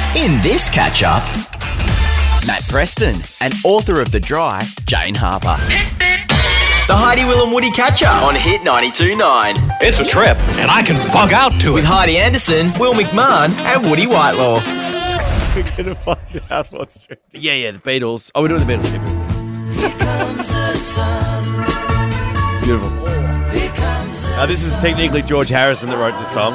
In this catch-up, Matt Preston and author of The Dry, Jane Harper. The Heidi, Will and Woody catch-up on Hit 92.9. It's a trip, and I can bug out to With it. Heidi Anderson, Will McMahon and Woody Whitelaw. We're going to find out what's trending. Yeah, the Beatles. Oh, we're doing the Beatles. Beautiful. Now, this is technically George Harrison that wrote the song.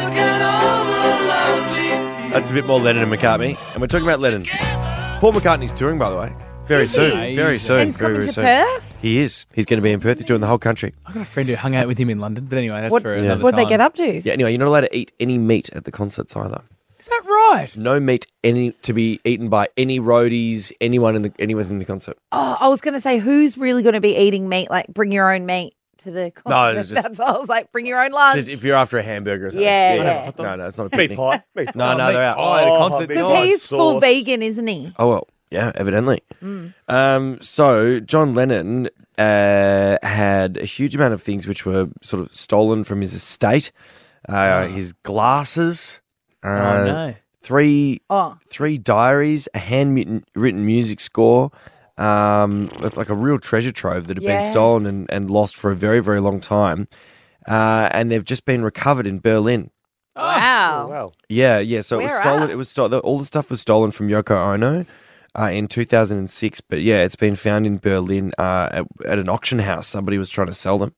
That's a bit more Lennon and McCartney. And we're talking about Lennon. Paul McCartney's touring, by the way. Very soon. Very soon. And he's Very, coming very to soon. Perth? He is. He's going to be in Perth. He's doing the whole country. I've got a friend who hung out with him in London, but anyway, that's for another time. What'd they get up to? Yeah, anyway, you're not allowed to eat any meat at the concerts either. Is that right? No meat to be eaten by any roadies, anyone within the concert. Oh, I was going to say, who's really going to be eating meat? Like, bring your own meat to the concert. No, it's just- That's what I was like, bring your own lunch. Just if you're after a hamburger or something. Yeah. No, it's not a Meat picnic. pie. Meat pie. No, they're out. Oh, at a concert. Because God, he's full sauce. vegan, isn't he? Oh, well, yeah, evidently. So John Lennon had a huge amount of things which were sort of stolen from his estate. His glasses. Oh, no. Three Oh. diaries, a handwritten music score, with like a real treasure trove that had been Yes. stolen and lost for a very, very long time. And they've just been recovered in Berlin. Wow. Wow. Yeah. So it was Where stolen. at? It was all the stuff was stolen from Yoko Ono in 2006. But yeah, it's been found in Berlin at an auction house. Somebody was trying to sell them,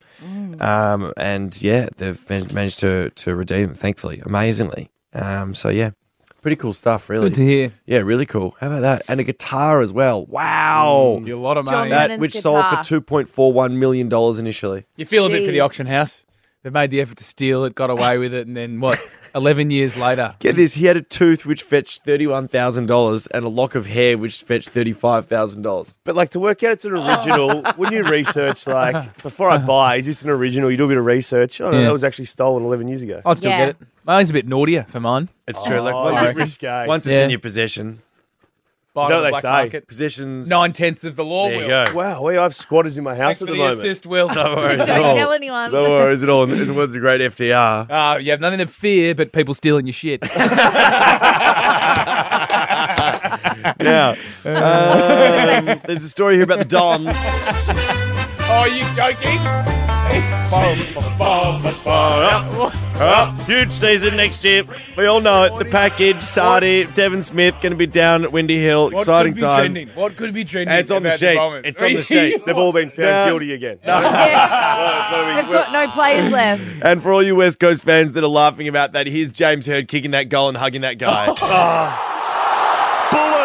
and yeah, they've managed to redeem them. Thankfully, amazingly. So yeah, pretty cool stuff. Really Good to hear. Yeah, really cool. How about that? And a guitar as well. Wow. A lot of John money. Lennon. That which Lennon's sold for guitar. $2.41 million initially. You feel a bit for the Jeez. auction house. They've made the effort to steal it, got away with it, and then what? 11 years later. Get this, he had a tooth which fetched $31,000 and a lock of hair which fetched $35,000. But like to work out it's an original, when you research, like before I buy, is this an original? You do a bit of research. Oh no, Yeah. that was actually stolen 11 years ago. I'd still Yeah. get it. Mine's a bit naughtier for mine. It's true. Like Oh, once, it's it's, risque. once it's Yeah. in your possession, Buy Is it that on what the they black say? market. possessions. 9/10 of the law. There you Will. go. Wow, I have squatters in my house Thanks for at the the moment. assist, Will. No worries at Don't all. tell anyone. No worries at all. And it was a great FDR. You have nothing to fear but people stealing your shit. Now, there's a story here about the Dons. Oh, are you joking? Huge season next year. We all know it. The package, Sardi, Devon Smith going to be down at Windy Hill. Exciting times. What could be trending? And it's on the about sheet. moment? It's on the sheet. They've all been found Yeah. guilty again. Yeah. They've got no players left. And for all you West Coast fans that are laughing about that, here's James Hird kicking that goal and hugging that guy. Bullen!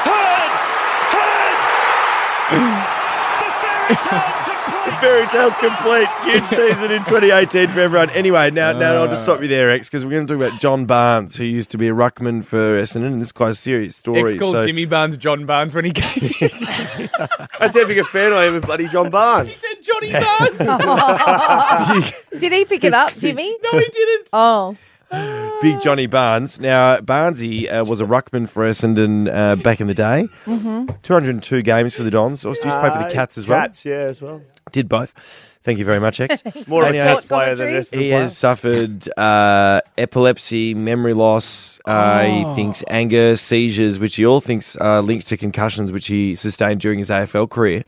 The fairy tale's complete. Huge season in 2018 for everyone. Anyway, now I'll just stop you there, X, because we're going to talk about John Barnes, who used to be a ruckman for Essendon, and this is quite a serious story. Ex called Jimmy Barnes John Barnes when he came. He That's how big a fan I am of bloody John Barnes. said Johnny Barnes. Did he pick it up, Jimmy? No, he didn't. Oh. Big Johnny Barnes. Now, Barnesy was a ruckman for Essendon back in the day. 202 games for the Dons. Also used to play for the Cats as well. Cats, yeah, as well. Did both. Thank you very much, X. More of a Anyhow, Cats player than commentary. Essendon He player. has suffered epilepsy, memory loss. He thinks anger, seizures, which he all thinks are linked to concussions, which he sustained during his AFL career.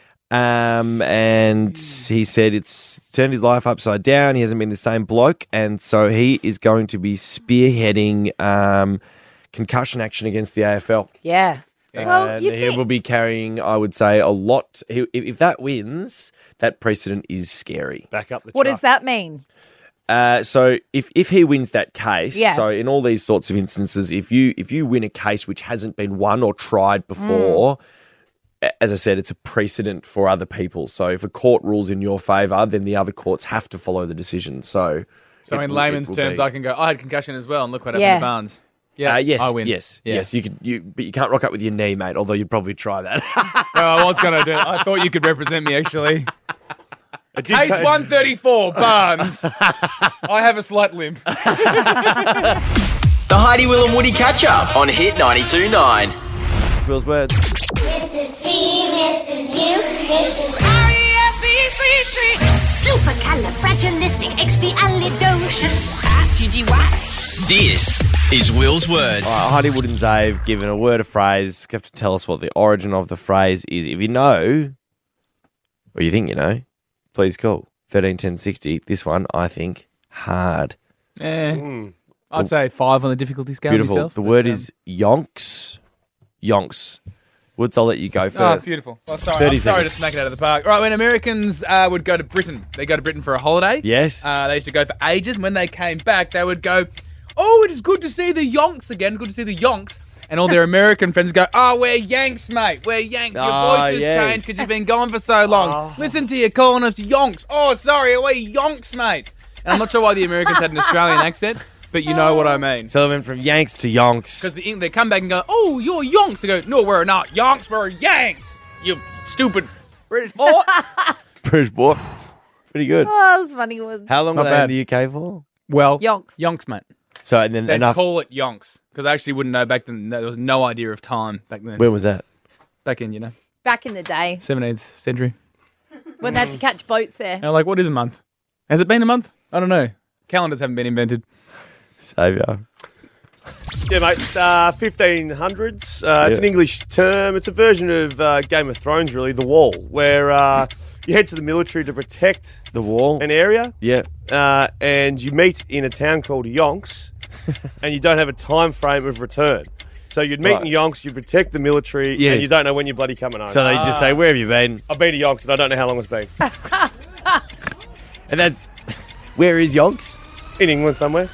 And he said it's turned his life upside down. He hasn't been the same bloke, and so he is going to be spearheading concussion action against the AFL. Yeah. Well, And you he think. will be carrying, I would say, a lot. If that wins, that precedent is scary. Back up the What truck. does that mean? So if he wins that case, Yeah. so in all these sorts of instances, if you win a case which hasn't been won or tried before, as I said, it's a precedent for other people. So if a court rules in your favour, then the other courts have to follow the decision. So In layman's terms, I can go, I had concussion as well, and look what happened Yeah. to Barnes. Yeah, yes, I win. Yes, Yeah. yes. But you can't rock up with your knee, mate. Although you'd probably try that. Well, I was going to do it. I thought you could represent me, actually. I did Case pay- 134, Barnes. I have a slight limp. The Heidi, Will and Woody catch-up on Hit 92.9. Will's words. Mrs. C, Mrs. U, Mrs. R-E-S-P-C-T. Supercalifragilisticexpialidocious. I-G-G-Y. This is Will's Words. All right, Heidi Wood and Zave given a word, a phrase. You have to tell us what the origin of the phrase is. If you know, or you think you know, please call 13 10 60. This one, I think, hard. I'd say 5 on the difficulty scale. Beautiful. Myself, The word is yonks. Yonks. Woods, I'll let you go Oh, first. beautiful. Well, sorry, 30 I'm sorry to seconds. smack it out of the park. Right, when Americans would go to Britain, they go to Britain for a holiday. Yes. They used to go for ages. And when they came back, they would go, "Oh, it is good to see the yonks again. Good to see the yonks." And all their American friends go, "Oh, we're Yanks, mate. We're Yanks. Your voice has changed because you've been gone for so long. Listen to you calling us yonks. Oh, sorry, we're Yonks, mate." And I'm not sure why the Americans had an Australian accent, but you know what I mean. So they went from Yanks to Yonks. Because they come back and go, "Oh, you're Yonks." They go, "No, we're not Yonks. We're Yanks. You stupid British boy." British boy. Pretty good. Oh, that was funny. How long Not were they bad. in the UK for? Well, Yonks. Yonks, mate. So, and then They'd enough. call it Yonks because I actually wouldn't know back then. There was no idea of time back then. When was that? Back in, Back in the day 17th century. when they had to catch boats there. And I'm like, what is a month? Has it been a month? I don't know. Calendars haven't been invented. Saviour. Yeah, mate. 1500s. It's an English term. It's a version of Game of Thrones, really, The Wall, where you head to the military to protect The wall. an area, Yeah. and you meet in a town called Yonks, and you don't have a time frame of return. So you'd meet Right. in Yonks, you protect the military, Yes. and you don't know when you're bloody coming home. So they just say, where have you been? I've been to Yonks, and I don't know how long it's been. And that's, where is Yonks? In England somewhere.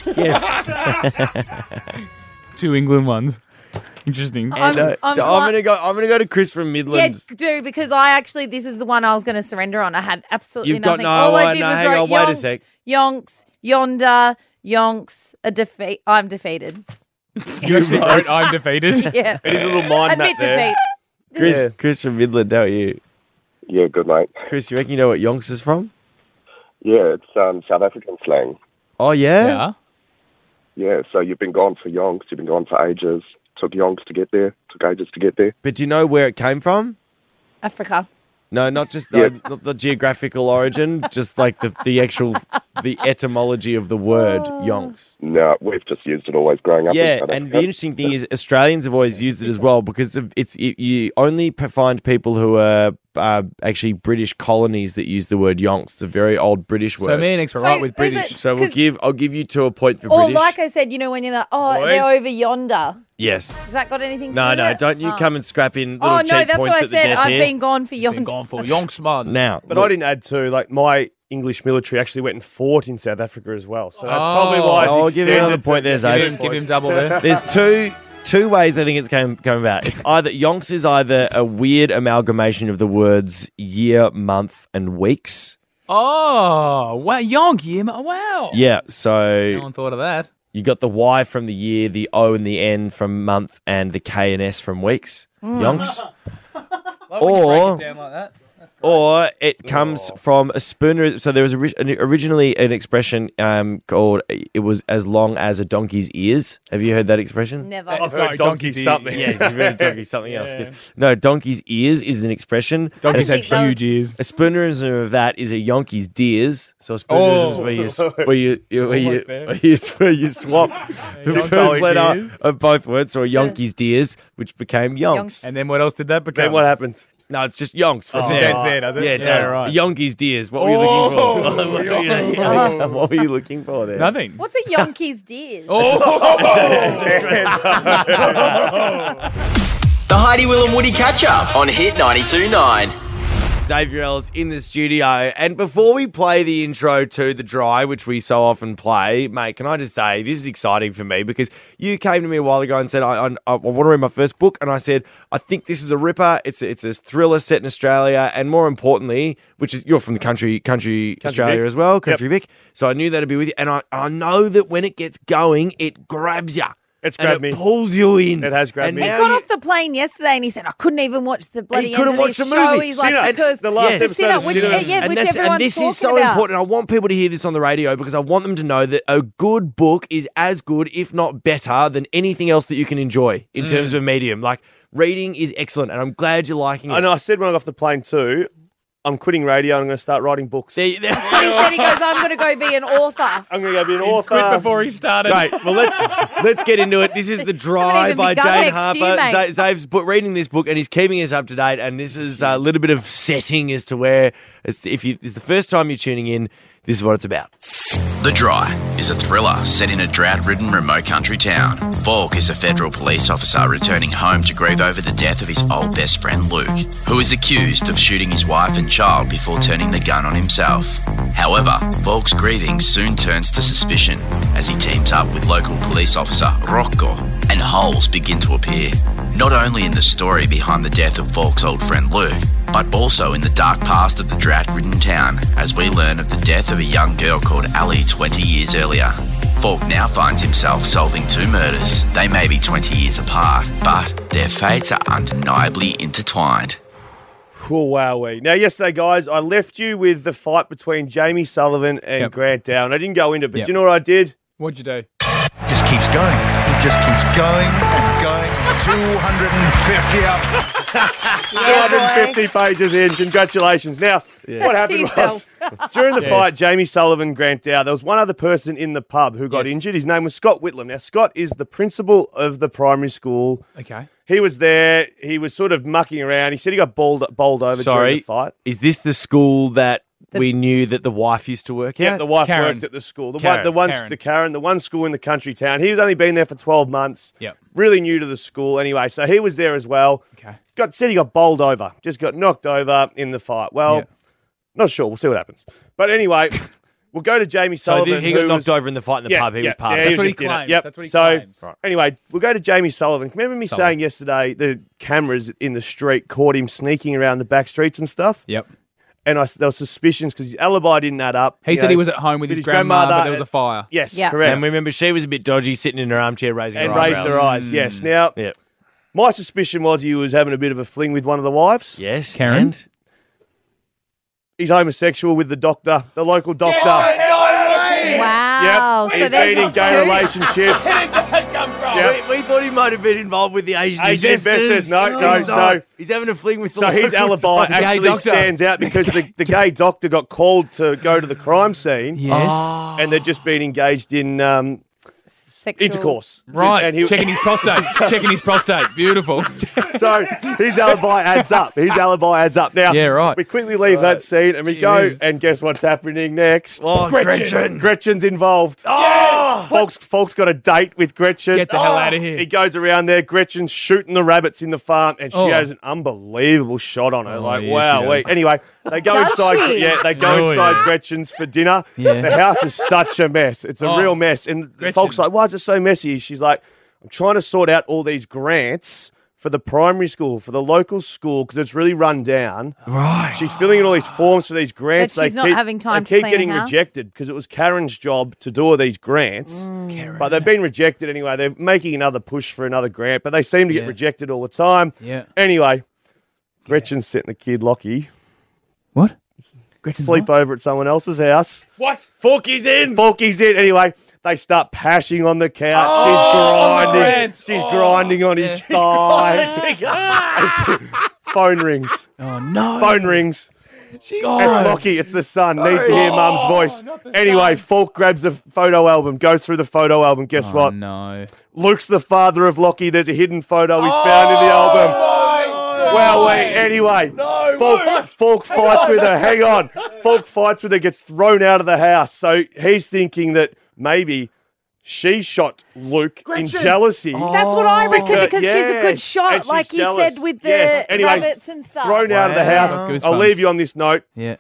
Two England ones. Interesting. I'm I'm gonna go to Chris from Yeah, Midland. do, because this is the one I was going to surrender on. I had absolutely You've got nothing. no All I one. did No, was hang write on, wait a yonks, sec. yonks, yonder, yonks, a defeat. I'm defeated. You actually wrote, "I'm defeated." Yeah. It is a little mind map Admit there. defeat. Chris from Midland, how are you? Yeah, good, mate. Chris, you reckon you know what Yonks is from? Yeah, it's South African slang. Oh, yeah? Yeah. Yeah, so you've been gone for yonks, you've been gone for ages. Took yonks to get there, took ages to get there. But do you know where it came from? Africa. No, not just Yeah. not the geographical origin, just like the actual, the etymology of the word Yonks. No, we've just used it always growing up. in Yeah, South and the Africa. interesting thing is Australians have always used it as well because you only find people who are actually British colonies that use the word Yonks. It's a very old British word. So me and X were So right with is British. it- So 'cause- I'll give you 2 a point for Or British. like I said, when you're like, oh, Boys. they're over yonder. Yes. Has that got anything to No, do no, with it? don't you Oh. come and scrap in little Oh, cheap no, that's points what I at the said. death I've here. been gone for Been yonder. gone for Yonks, man. Now, But I didn't add too. Like my English military actually went and fought in South Africa as well. So that's probably why it's I'll give you another extended point to- there, Zay. Give him double there. There's two ways I think it's come about. It's either Yonks is either a weird amalgamation of the words year, month, and weeks. Oh, wow, Yonk, yeah, wow. Yeah, No so one thought of that. you got the Y from the year, the O and the N from month, and the K and S from weeks. Yonks. Or- down like that. Or it comes from a spooner. So there was originally an expression called "it was as long as a donkey's ears." Have you heard that expression? Never. I've Sorry, heard donkey donkey's something. Yes, you've heard donkey something else. No, donkey's ears is an expression. Donkeys I have think that- huge ears. A spoonerism of that is a Yonkey's deers. So a spoonerism is where you swap the Yonkey's first letter deers. of both words. So a Yonkey's deers, which became Yonks. And then what else did that become? Then what happens? No, it's just Yonks. It just ends there, does it? Yeah, it does. right. Yonkey's deers. What were you looking for? What were you looking for there? Nothing. What's a Yonkey's deer? Oh, The Heidi, Will and Woody catch up on Hit 92.9. Dave Urell's in the studio. And before we play the intro to The Dry, which we so often play, mate, can I just say, this is exciting for me because you came to me a while ago and said, I want to read my first book. And I said, I think this is a ripper. It's a thriller set in Australia. And more importantly, which is, you're from the country Australia Vic. as well, Country Vic. So I knew that'd be with you. And I know that when it gets going, it grabs you. It's and grabbed it me. pulls you in. It has grabbed And me. He now got you- off the plane yesterday and he said, I couldn't even watch the bloody end couldn't of watch this the show. movie. He's like, Sinner. because The last Yes. episode Sinner, of which, Sinner. yeah, which and everyone's this talking is so about. important. I want people to hear this on the radio because I want them to know that a good book is as good, if not better, than anything else that you can enjoy in terms of medium. Like, reading is excellent, and I'm glad you're liking it. I know. I said when I got off the plane too. I'm quitting radio and I'm going to start writing books. So he said, he goes, I'm going to go be an author. I'm going to go be an He's author. quit before he started. Great. Well, let's get into it. This is The Dry even by begun Jane next year, Harper. mate. Zave's reading this book and he's keeping us up to date. And this is a little bit of setting as to where, if it's the first time you're tuning in, this is what it's about. The Dry is a thriller set in a drought-ridden remote country town. Falk is a federal police officer returning home to grieve over the death of his old best friend Luke, who is accused of shooting his wife and child before turning the gun on himself. However, Falk's grieving soon turns to suspicion as he teams up with local police officer Rocco, and holes begin to appear. Not only in the story behind the death of Falk's old friend Luke, but also in the dark past of the drought-ridden town as we learn of the death of a young girl called Ali 20 years earlier. Falk now finds himself solving two murders. They may be 20 years apart, but their fates are undeniably intertwined. Oh, wowee. Now, yesterday, guys, I left you with the fight between Jamie Sullivan and Grant Dow. And I didn't go into it, but do you know what I did? What'd you do? Just keeps going. He just keeps going and going. 250 up. 250 pages in. Congratulations. Now, what happened was, during the fight, Jamie Sullivan, Grant Dow, there was one other person in the pub who got injured. His name was Scott Whitlam. Now, Scott is the principal of the primary school. Okay. He was there. He was sort of mucking around. He said he got bowled over during the fight. Is this the school that we knew that the wife used to work at? Yeah, the wife Karen. worked at the school. The Karen. one school in the country town. He was only been there for 12 months. Yep. Really new to the school anyway. So he was there as well. Okay. Said he got bowled over. Just got knocked over in the fight. Well, not sure. We'll see what happens. But anyway, we'll go to Jamie Sullivan. So he got knocked over in the fight in the pub. He was part of it. That's what he just in it. claims. Yep. That's what he so, claims. Right. Anyway, we'll go to Jamie Sullivan. Remember me saying yesterday the cameras in the street caught him sneaking around the back streets and stuff? Yep. And there was suspicions because his alibi didn't add up. He said he was at home with his grandmother, but there was a fire. Yes, Yeah. correct. And remember, she was a bit dodgy, sitting in her armchair, raising And her raised eyebrows. her eyes, yes. Now, my suspicion was he was having a bit of a fling with one of the wives. Yes, Karen? and? He's homosexual with the doctor, the local doctor. Wow. Yep. So He's there's been a in gay scoop. relationships. Yep. We thought he might have been involved with the Asian investors. No, he's so not. He's having a fling with the So his local alibi doctor. actually stands out because the gay doctor got called to go to the crime scene. Yes. And they'd just been engaged in Sexual. intercourse. Right. And he, Checking his prostate. Checking his prostate. Beautiful. So his alibi adds up. Now, Yeah, right. we quickly leave that scene and we go and guess what's happening next? Oh, Gretchen. Gretchen's involved. Folk's got a date with Gretchen. Get the hell out of here. He goes around there. Gretchen's shooting the rabbits in the farm, and she has an unbelievable shot on her. yeah, she does. Anyway, they go Does inside. she? Yeah, they go Oh, inside yeah. Gretchen's for dinner. Yeah. The house is such a mess. It's a real mess. And Gretchen. Folk's like, "Why is it so messy?" She's like, "I'm trying to sort out all these grants for the primary school, for the local school, because it's really run down." Right. She's filling in all these forms for these grants. But she's not having time to They keep clean getting a house? rejected because it was Karen's job to do all these grants. But they've been rejected anyway. They're making another push for another grant, but they seem to get Yeah. rejected all the time. Yeah. Anyway, Gretchen's setting the kid Lockie What? Gretchen's sleep over at someone else's house. What? Forky's in. Anyway, they start pashing on the couch. on the rants. She's grinding on his thigh. Phone rings. Oh, no. Phone rings. It's Lockie. It's the son. Needs to hear mum's voice. Anyway, Falk grabs a photo album, goes through the photo album. Guess what? No. Luke's the father of Lockie. There's a hidden photo he's found in the album. Well, wait, anyway. Falk fights with her. Hang on. Falk fights with her, gets thrown out of the house. So he's thinking that maybe she shot Luke in jealousy. That's what I reckon because she's a good And shot, she's like he jealous. said with the Yes. Anyway, rabbits and stuff. Thrown out of the house. Goosebumps. I'll leave you on this note. Yeah.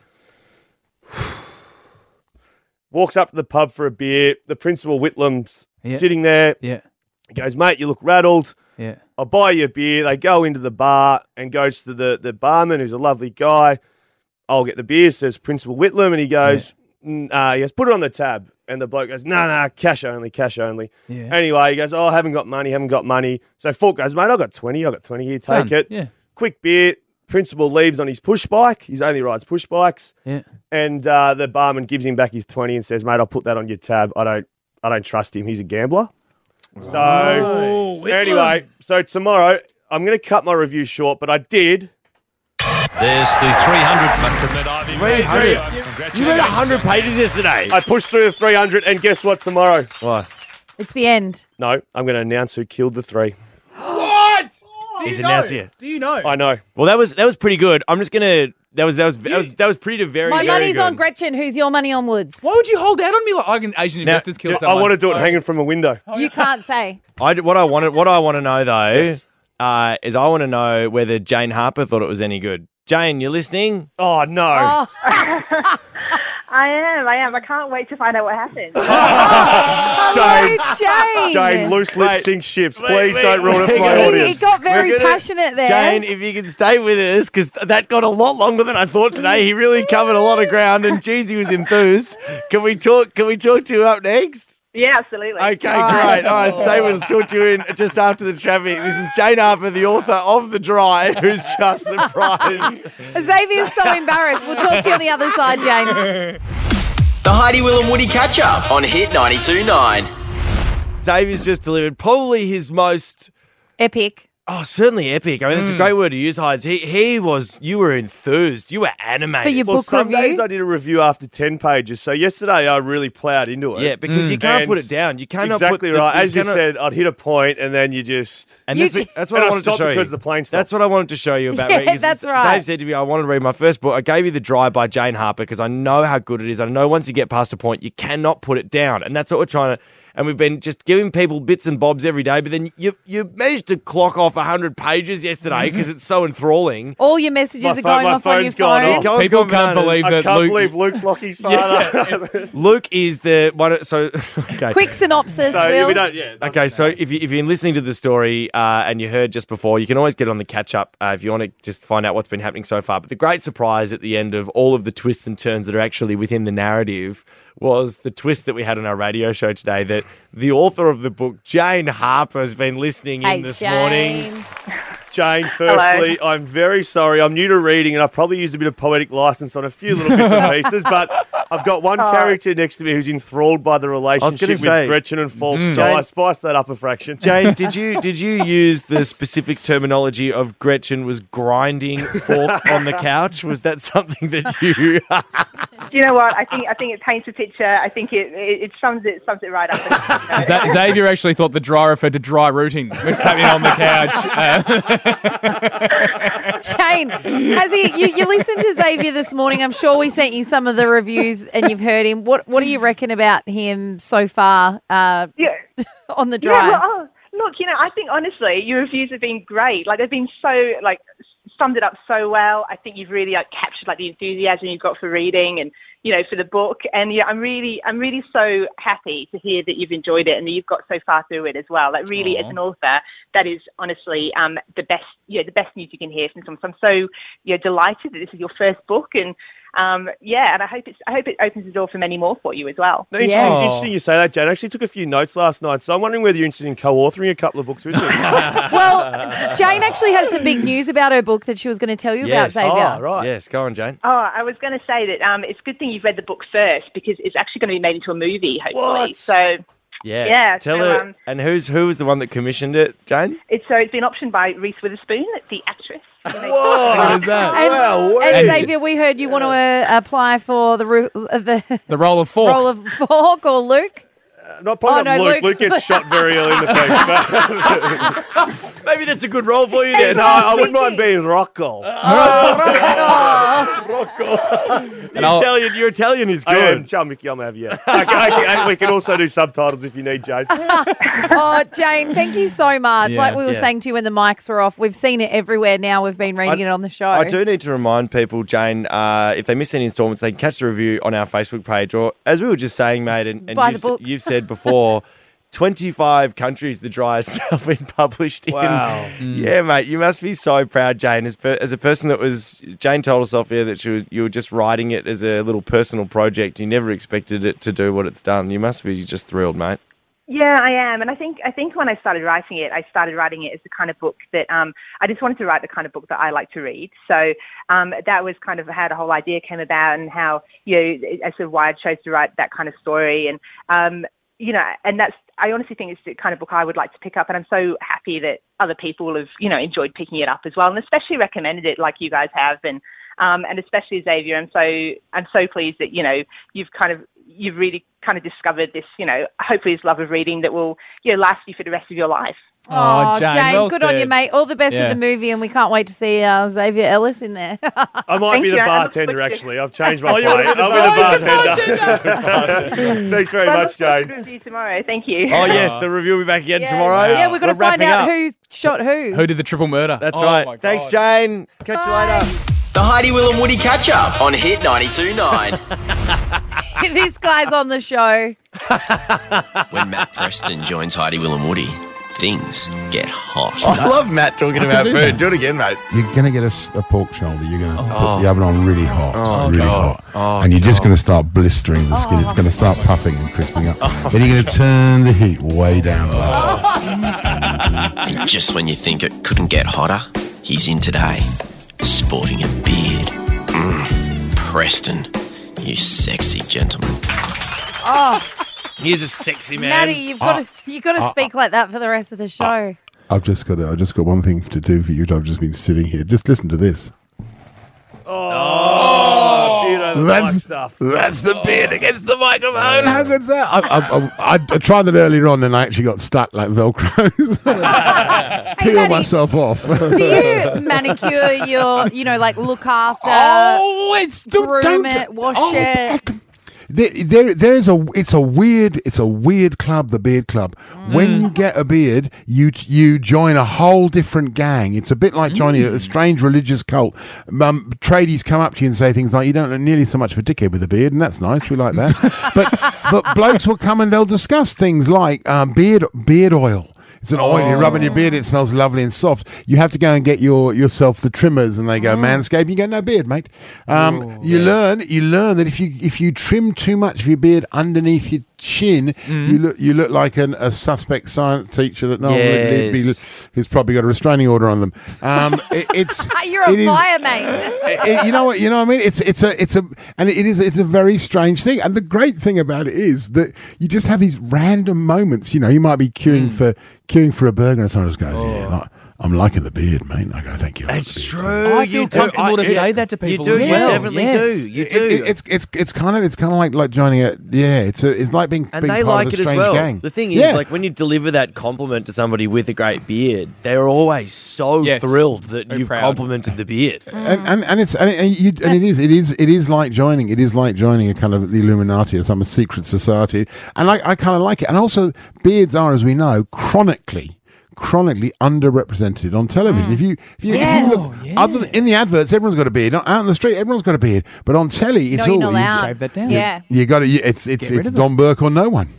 Walks up to the pub for a beer. The principal Whitlam's Yeah. sitting there. Yeah. He goes, "Mate, you look rattled. Yeah. I'll buy you a beer." They go into the bar and goes to the barman, who's a lovely guy. "I'll get the beer," says Principal Whitlam, and he goes, he goes, "Put it on the tab." And the bloke goes, "No, cash only. Yeah. Anyway, he goes, "Oh, I haven't got money. So Falk goes, "Mate, I've got 20 here, take Done. it." Yeah. Quick beer. Principal leaves on his push bike. He only rides push bikes. Yeah. And the barman gives him back his 20 and says, "Mate, I'll put that on your tab. I don't trust him. He's a gambler." So anyway, so tomorrow I'm going to cut my review short, but I did There's the 300. Must admit, I've been 300. You read 100 pages yesterday. I pushed through the 300, and guess what tomorrow? What? It's the end. No, I'm going to announce who killed the 3. What? He's announced here. Do you know? I know. Well, that was pretty good. I'm just gonna. That was pretty to very. My very money's good. on Gretchen. Who's your money on Woods? Why would you hold out on me like Asian investors killed I someone? want to do it hanging from a window. You can't say. What I want to know though is I want to know whether Jane Harper thought it was any good. Jane, you listening? Oh, no. Oh. I am. I can't wait to find out what happened. Jane. Loose lip sync ships. Please don't ruin it for my He audience. got very passionate there. Jane, if you can stay with us, because that got a lot longer than I thought today. He really covered a lot of ground, and geez, he was enthused. Can we talk to you up next? Yeah, absolutely. Okay, great. All right, stay with us. Talk to you in just after the traffic. This is Jane Harper, the author of The Dry, who's just surprised. Xavier's so embarrassed. We'll talk to you on the other side, Jane. The Heidi, Will and Woody catch-up on Hit 92.9. Xavier's just delivered probably his most... Epic. Oh, certainly epic. I mean, that's a great word to use, Hides. You were enthused. You were animated. For your book some review? days I did a review after 10 pages. So yesterday I really ploughed into it. Yeah, because you can't And put it down. You cannot exactly put right. As you said, I'd hit a point and then you just... And You- that's what and I I wanted to stopped show you. because the plane stopped. That's what I wanted to show you about. Yeah, because that's right. Dave said to me, I wanted to read my first book. I gave you The Dry by Jane Harper because I know how good it is. I know once you get past a point, you cannot put it down. And that's what we're trying to... And we've been just giving people bits and bobs every day. But then you managed to clock off 100 pages yesterday because it's so enthralling. All your messages are going off on your phone's gone phone. off. Colin's People gone can't bananas. believe I that can't Luke... believe Luke's Lockie's father. Luke is the one. So, okay. Quick synopsis, So, Will. we don't, yeah, Okay, so if you've been listening to the story and you heard just before, you can always get on the catch-up if you want to just find out what's been happening so far. But the great surprise at the end of all of the twists and turns that are actually within the narrative was the twist that we had on our radio show today, that the author of the book, Jane Harper, has been listening in this morning. Jane, firstly, I'm very sorry. I'm new to reading and I probably used a bit of poetic license on a few little bits and pieces, but I've got one character next to me who's enthralled by the relationship with Gretchen and Falk, so I spiced that up a fraction. Jane, did you use the specific terminology of Gretchen was grinding Falk on the couch? Was that something that you... Do you know what? I think it paints a picture. I think it sums it right up. Xavier actually thought The Dry referred to dry rooting, which is happening on the couch. Jane, you listened to Xavier this morning. I'm sure we sent you some of the reviews and you've heard him. What do you reckon about him so far on The Dry? Yeah, well, look, I think honestly, your reviews have been great. Like they've been so summed it up so well. I think you've really captured the enthusiasm you've got for reading and for the book. And I'm really so happy to hear that you've enjoyed it and that you've got so far through it as well. Like really, as an author, that is honestly the best news you can hear from someone. So I'm so delighted that this is your first book and. And I hope it opens the door for many more for you as well. Interesting you say that, Jane. I actually took a few notes last night, so I'm wondering whether you're interested in co-authoring a couple of books with me. Well, Jane actually has some big news about her book that she was going to tell you about, Xavier. Oh, right. Yes, go on, Jane. Oh, I was going to say that it's a good thing you've read the book first because it's actually going to be made into a movie, hopefully. What? So... Yeah. Tell her. And who was the one that commissioned it, Jane? It's been optioned by Reese Witherspoon, the actress. Whoa! What is that? And Xavier, we heard you want to apply for the role of Falk. Role of Falk or Luke. Probably not Luke. Luke gets shot very early in the piece. Maybe that's a good role for you. Yeah, no, I wouldn't mind being Rocco. Rocco. Your Italian is I good. am. Ciao, Mickey, I'm have you. Okay, we can also do subtitles if you need, Jane. Jane, thank you so much. Like we were saying to you when the mics were off, we've seen it everywhere now. We've been reading it on the show. I do need to remind people, Jane, if they miss any installments, they can catch the review on our Facebook page. Or, as we were just saying, mate, and you've said before, 25 countries The Dry has now been published in. Wow. Yeah, mate, you must be so proud, Jane. As a person that was... Jane told us off here that you were just writing it as a little personal project. You never expected it to do what it's done. You must be just thrilled, mate. Yeah, I am. And I think when I started writing it as the kind of book that I just wanted to write the kind of book that I like to read. So that was kind of how the whole idea came about and how, as to why I chose to write that kind of story. And, and I honestly think it's the kind of book I would like to pick up, and I'm so happy that other people have, enjoyed picking it up as well, and especially recommended it like you guys have, and especially Xavier. I'm so pleased that you've really kind of discovered this, hopefully this love of reading that will last you for the rest of your life. Oh, Jane, well good said. on you, mate. All the best with the movie, and we can't wait to see Xavier Ellis in there. I might be the bartender, actually. I've changed my plate. I'll be the bartender. Thanks very much, Jane. I'll see you tomorrow. Thank you. Oh, yes, the review will be back again tomorrow. Yeah, we've got to find out who shot who. Who did the triple murder? That's my right. God. Thanks, Jane. Catch you later. The Heidi, Will and Woody catch up on Hit 92.9. This guy's on the show. When Matt Preston joins Heidi, Will and Woody, things get hot. I love Matt talking about food. Do it again, mate. You're going to get a pork shoulder. You're going to put the oven on really hot. Really hot. Oh, and you're just going to start blistering the skin. It's going to start puffing and crisping up. Then you're going to turn the heat way down low. And just when you think it couldn't get hotter, he's in today, sporting a beard. Preston, you sexy gentleman. Oh, He's a sexy man. Maddie, you've got to speak like that for the rest of the show. I've just got one thing to do for you. I've just been sitting here. Just listen to this. That's the beard against the microphone. How good's that? I tried that earlier on, and I actually got stuck like Velcro. Peel Maddie, myself off. Do you manicure your, look after? Groom it, wash it. It's a weird club, the beard club. When you get a beard, you join a whole different gang. It's a bit like joining a strange religious cult. Tradies come up to you and say things like, "You don't look nearly so much of a dickhead with a beard," and that's nice. We like that. but blokes will come and they'll discuss things like beard oil. It's an oil you rub on your beard. It smells lovely and soft. You have to go and get yourself the trimmers, and they go Manscaped. You go, no beard, mate. You learn that if you trim too much of your beard underneath your chin, you look like a suspect science teacher that who's probably got a restraining order on them. You're a fire, mate. You know what I mean? It's a very strange thing. And the great thing about it is that you just have these random moments. You might be queuing for a burger, and someone just goes, I'm liking the beard, mate. I go, thank you. It's true. I feel comfortable to say that to people. You do. As well. You definitely do. You do. It's kind of like joining a it's like being and being they part like of a it as strange well. gang. The thing is, like when you deliver that compliment to somebody with a great beard, they're always so thrilled that you've complimented the beard. And it is like joining a kind of the Illuminati or some secret society, and I kind of like it. And also, beards are, as we know, chronically underrepresented on television. If you look, other than in the adverts, everyone's got a beard. Out in the street, everyone's got a beard. But on telly, it's all you shave that down. Yeah, you got to. It's Don Burke or no one.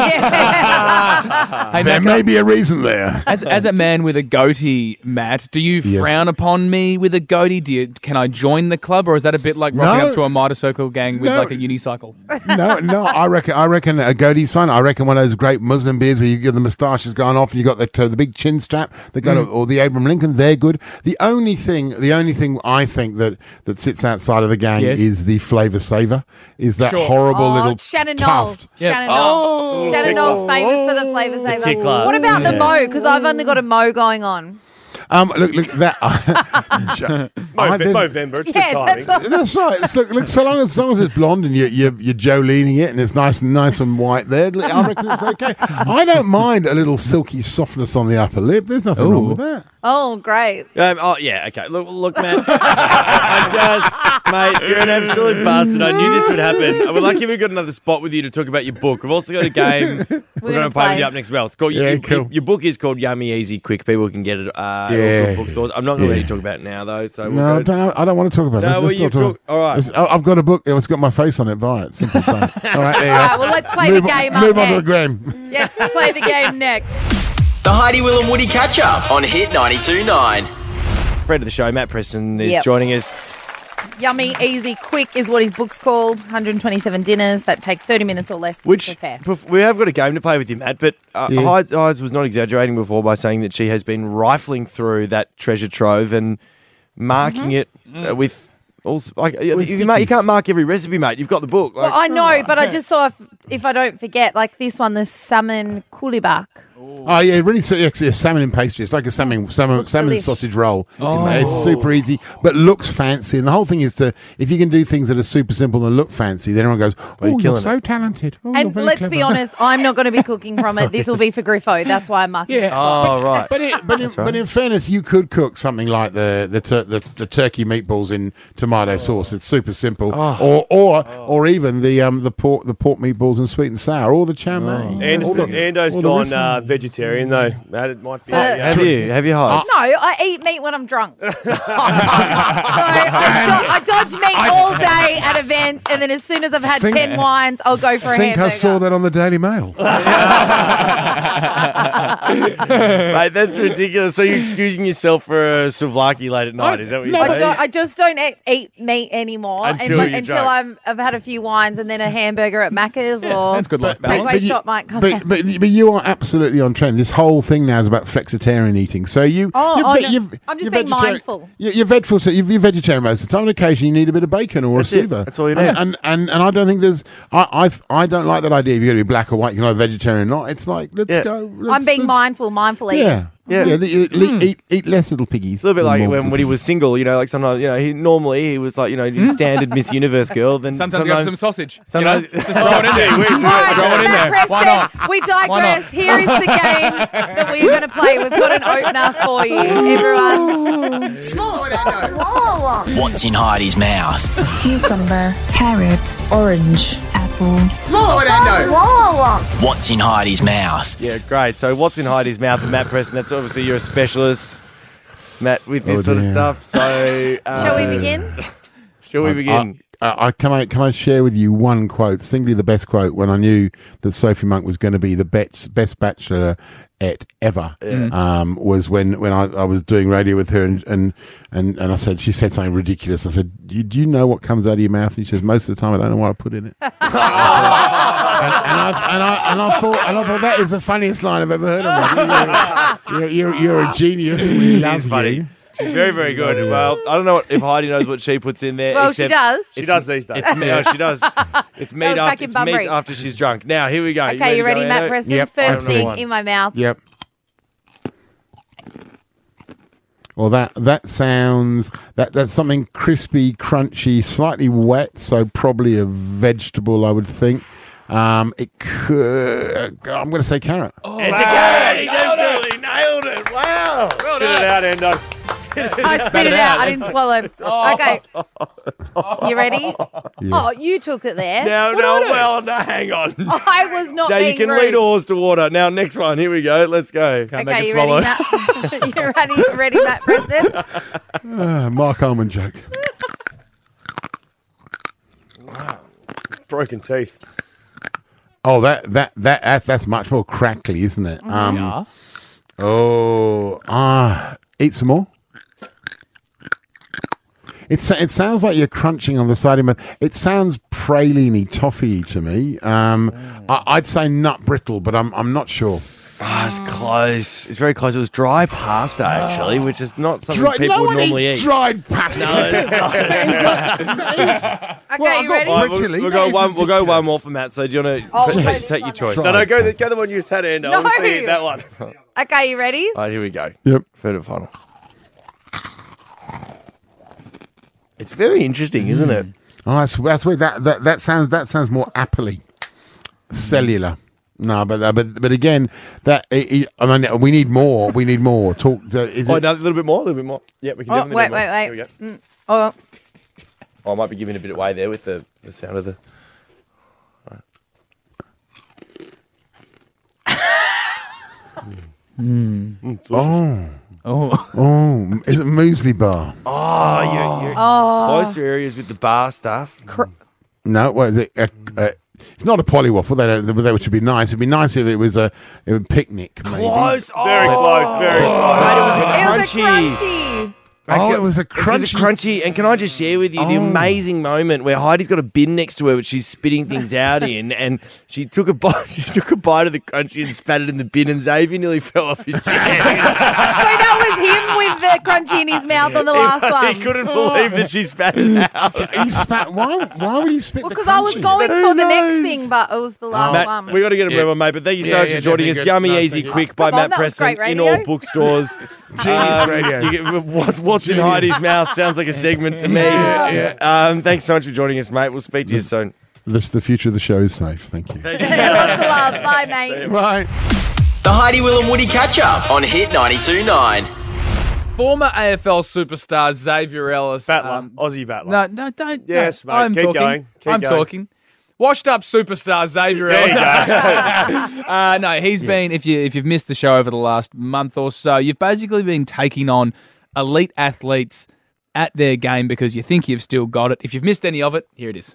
Hey, there may be a reason there. As a man with a goatee, Matt, do you frown upon me with a goatee? Can I join the club, or is that a bit like rocking up to a motorcycle gang with like a unicycle? No. I reckon a goatee's fun. I reckon one of those great Muslim beards where you get the moustaches going off and you got the big chin strap, or the Abraham Lincoln. They're good. The only thing I think that sits outside of the gang is the Flavor Saver. Is that horrible little Shannon tuft. Knowles? Shannon Knowles famous for the Flavor Saver. Tickler. What about the mo? Because I've only got a mo going on. Look that. Movember, it's good timing. That's right. Look, so long as it's blonde and you're Jolening it and it's nice and white there, I reckon it's okay. I don't mind a little silky softness on the upper lip. There's nothing wrong with that. Oh, great. Okay. Look, Matt. Mate, you're an absolute bastard. I knew this would happen. We're lucky we got another spot with you to talk about your book. We've also got a game we're going to play with you up next as well. It's called cool. Your book is called Yummy Easy Quick. People can get it at good bookstores. I'm not going to let you talk about it now, though. So I don't want to talk about it. Let's not talk. All right. I've got a book. It's got my face on it. Buy it. Simple fun. All right, there you go. All right, well, let's play the game Move on to the game. Let's play the game next. The Heidi, Will and Woody catch up on Hit 92.9. Friend of the show, Matt Preston, is joining us. Yummy, Easy, Quick is what his book's called. 127 dinners that take 30 minutes or less to prepare. We have got a game to play with you, Matt, but Hides was not exaggerating before by saying that she has been rifling through that treasure trove and marking it with You can't mark every recipe, mate. You've got the book. Well, I know, but I just saw if I don't forget, like this one, the salmon kulibak. Oh yeah, really. Salmon in pastry. It's like a salmon sausage roll. It's super easy, but looks fancy. And the whole thing is if you can do things that are super simple and look fancy, then everyone goes, "Oh, you're so talented." Oh, and let's be honest, I'm not going to be cooking from it. This will be for Griffo. That's why I'm marking it. Oh, right. But in fairness, you could cook something like the turkey meatballs in tomato sauce. It's super simple. Or even the pork meatballs in sweet and sour, or the chow mein. Ando's gone vegetarian though. That might be. Have you, Heidi? No, I eat meat when I'm drunk. So I dodge meat all day at events, and then as soon as I've had 10 wines, I'll go for a hamburger. I saw that on the Daily Mail. Mate, that's ridiculous. So you're excusing yourself for a souvlaki late at night? Is that what you're saying? I just don't eat meat anymore until I've had a few wines, and then a hamburger at Macca's or that's good life balance. Takeaway shop might come out. But you are absolutely on trend. This whole thing now is about flexitarian eating. So I'm just being mindful. You're vegetarian most of the time. On occasion, you need a bit of bacon or a sieve. That's all you need. And I don't think there's. I don't like that idea. If you're going to be black or white, you can have vegetarian or not. It's like let's go. I'm being mindful eating. Eat less, little piggies. It's a little bit like when he was single, like sometimes, he was like, standard Miss Universe girl. Then sometimes you have some sausage. Sometimes just throw it in there. Throw it in there. Why not? We digress. Here is the game that we're going to play. We've got an opener for you, everyone. What's in Heidi's mouth? Cucumber, carrot, orange, apple. What's in Heidi's mouth? Yeah, great. So what's in Heidi's mouth? And Matt Preston, that's obviously you're a specialist, Matt, with this sort of stuff. So shall we begin? Shall we begin? Can I share with you one quote, singly the best quote, when I knew that Sophie Monk was going to be the best bachelor ever, was when I was doing radio with her and I said, she said something ridiculous. I said, do you know what comes out of your mouth? And she says, most of the time I don't know what I put in it. and I thought that is the funniest line I've ever heard of. You're a genius. She's funny. She's very, very good. Well, I don't know if Heidi knows what she puts in there. Well, she does. She does these days. She does. It's meat after she's drunk. Now, here we go. Okay, you ready, Matt Preston? Yep. First thing in my mouth. Yep. Well, that sounds that's something crispy, crunchy, slightly wet, so probably a vegetable, I would think. It could. I'm going to say carrot. Oh, it's a carrot. He's absolutely nailed it. Wow. Spit it out, Endo. I spit it out. I didn't swallow. Okay. You ready? Yeah. Oh, you took it there. No, hang on. I was not now being you can rude. lead a horse to water. Now, next one. Here we go. Let's go. Okay, you ready, Matt? You ready, Matt Preston? Mark Ullman joke. Wow. Broken teeth. Oh, that's much more crackly, isn't it? Yeah. Eat some more. It sounds like you're crunching on the side of my. It sounds praline-y, toffee to me. I'd say nut brittle, but I'm not sure. It's close. It's very close. It was dry pasta, actually, which is not something people would normally eat. Dried pasta. No, Okay, you ready? We'll go one more for Matt. So do you want to take your choice? No, go the one you just had, Endo. I want to see that one. Okay, you ready? All right, here we go. Yep. Third and final. It's very interesting, isn't it? Oh, that's weird. That sounds more appley, cellular. No, but again, we need more. We need more. Talk. A little bit more. Yeah, we can. Wait. Here we go. Oh, I might be giving a bit away there with the sound of the. Oh, is it muesli bar? Oh, you're close to areas with the bar stuff. No, what is it? It's not a polywaffle, which would be nice. It'd be nice if it was a picnic. Maybe. Close. Very close. Very close. But it was a crunchy. It was a crunchy. It was a crunchy. And can I just share with you the amazing moment where Heidi's got a bin next to her which she's spitting things out in, and she took a bite. She took a bite of the crunchy and spat it in the bin, and Xavier nearly fell off his chair. So that was him with the crunchy in his mouth mouth on the last one. He couldn't believe that she spat it out. He spat. Why would you spit? Well, the because I was crunchy? going for the next thing, but it was the last Matt, one. we got to get a move on, mate. But thank you so much for joining us. definitely good. Yummy, No, Easy, thank you. Quick by Come on, Matt that was Preston great in radio. all bookstores. Genius radio. You get, what's in Heidi's mouth sounds like a segment to me. Thanks so much for joining us, mate. We'll speak to you soon. The future of the show is safe. Thank you. Lots of love. Bye, mate. Bye. The Heidi Will and Woody Catch Up on Hit 92.9. Former AFL superstar Xavier Ellis. Battler. Aussie battler. No, don't. Yes, no, mate. I'm Keep talking. going. Keep I'm going. talking. Washed up superstar Xavier There Ellis. you go. No, he's been. If you've missed the show over the last month or so, you've basically been taking on elite athletes at their game because you think you've still got it. If you've missed any of it, here it is.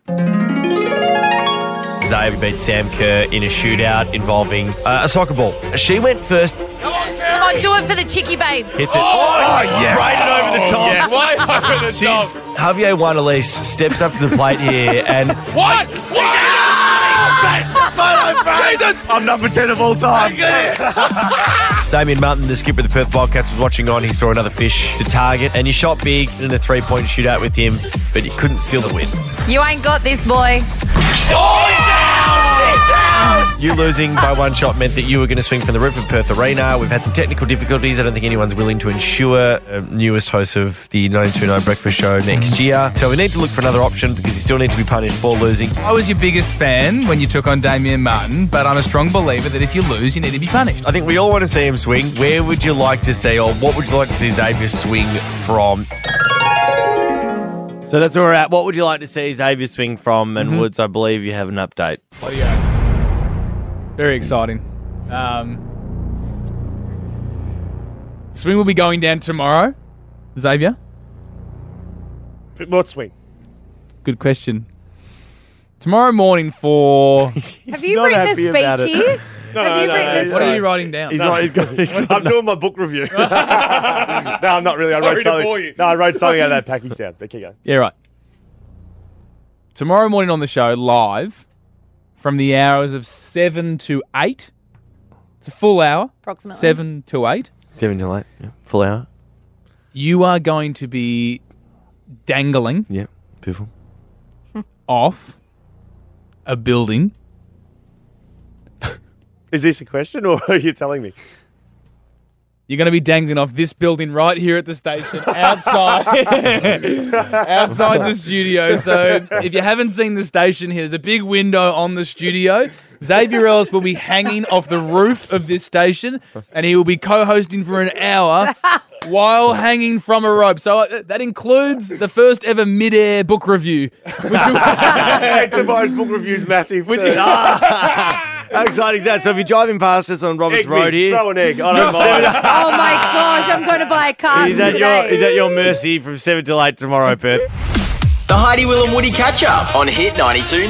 Xavier beat Sam Kerr in a shootout involving a soccer ball. She went first, Come on, do it for the chickie babes. hits it. Yes. Right over the top. Yes. Right over the top. Javier Juan-Elise steps up to the plate here and... What? Jesus! I'm number 10 of all time. Damien Martin, the skipper of the Perth Wildcats, was watching on. He saw another fish to target and he shot big in a three-point shootout with him, but he couldn't seal the win. You ain't got this, boy. You losing by one shot meant that you were going to swing from the roof of Perth Arena. We've had some technical difficulties. I don't think anyone's willing to insure newest host of the 92.9 Breakfast Show next year. So we need to look for another option because you still need to be punished for losing. I was your biggest fan when you took on Damien Martin, but I'm a strong believer that if you lose, you need to be punished. I think we all want to see him swing. Where would you like to see, or what would you like to see Xavier swing from? So that's where we're at. What would you like to see Xavier swing from? And Woods, I believe you have an update. There you go. Very exciting. Swing will be going down tomorrow. Xavier? What swing? Good question. Tomorrow morning for... Have you written a speech here? Have you written a speech? What are you writing down? I'm doing my book review. No, I'm not really. I wrote something. No, I wrote something out of that package down. There you go. Yeah, right. Tomorrow morning on the show, live, from the hours of 7 to 8. It's a full hour. Approximately. 7 to 8. 7 to 8, yeah. Full hour. You are going to be dangling Yeah, beautiful. off a building. Is this a question or are you telling me? You're going to be dangling off this building right here at the station, outside, outside the studio. So if you haven't seen the station, here's a big window on the studio. Xavier Ellis will be hanging off the roof of this station, and he will be co-hosting for an hour while hanging from a rope. So that includes the first ever mid-air book review. Tomorrow's book review's massive. How exciting is that? So if you're driving past us on Roberts Egg Road me, here... throw an egg. I don't mind. Oh my gosh, I'm going to buy a car today. He's at your mercy from 7 till 8 tomorrow, Perth. The Heidi Will and Woody Catch Up on Hit 92.9.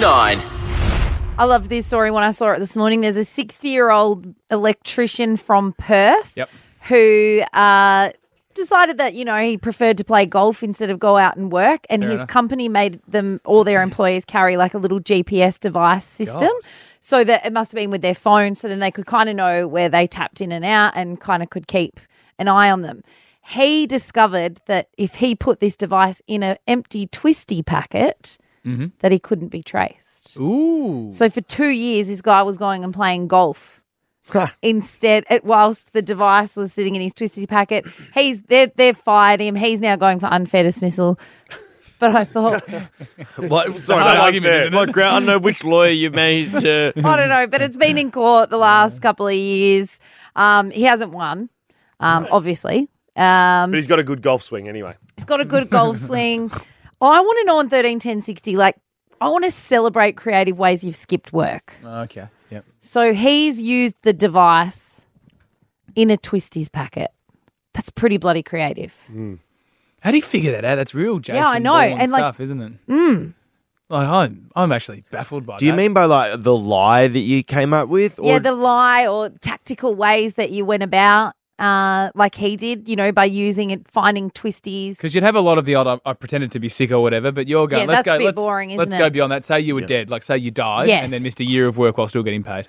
I loved this story when I saw it this morning. There's a 60-year-old electrician from Perth who decided that, you know, he preferred to play golf instead of go out and work. And his company made them, all their employees carry like a little GPS device system. So that it must have been with their phone, so then they could kind of know where they tapped in and out and kind of could keep an eye on them. He discovered that if he put this device in an empty twisty packet, that he couldn't be traced. Ooh. So for 2 years, this guy was going and playing golf. Instead, whilst the device was sitting in his twisty packet, they've fired him. He's now going for unfair dismissal. But I thought... What? Sorry, what ground? I don't know which lawyer you managed to... I don't know, but it's been in court the last couple of years. He hasn't won, obviously. But he's got a good golf swing anyway. He's got a good golf swing. I want to know on 13 10 60, like, I want to celebrate creative ways you've skipped work. Okay, yep. So he's used the device in a Twisties packet. That's pretty bloody creative. How do you figure that out? That's real Jason I know. Bourne And, like, stuff, isn't it? Like, I'm actually baffled by that. Do you mean by like the lie that you came up with? Or... Yeah, the lie or tactical ways that you went about, like he did, you know, by using it, finding twisties. Because you'd have a lot of the odd, I pretended to be sick or whatever, but you're going, that's a bit boring, isn't let's it? go beyond that. Say you were dead, like say you died Yes. and then missed a year of work while still getting paid.